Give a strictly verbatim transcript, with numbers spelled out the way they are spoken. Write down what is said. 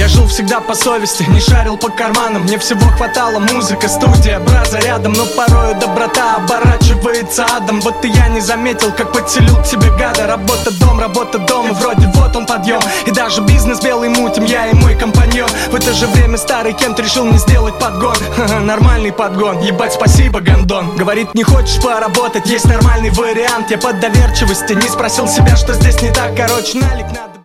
Я жил всегда по совести, не шарил по карманам. Мне всего хватало: музыка, студия, браза рядом. Но порою доброта оборачивается адом. Вот и я не заметил, как подселил к себе гада. Работа, дом, работа, дом, и вроде вот он подъем. И даже бизнес белый мутим, я и мой компаньон. В это же время старый Кент решил мне сделать подгон. Ха-ха, нормальный подгон, ебать, спасибо, гандон. Говорит, не хочешь поработать, есть нормальный вариант. Я по доверчивости не спросил себя, что здесь не так. Короче, налик надо.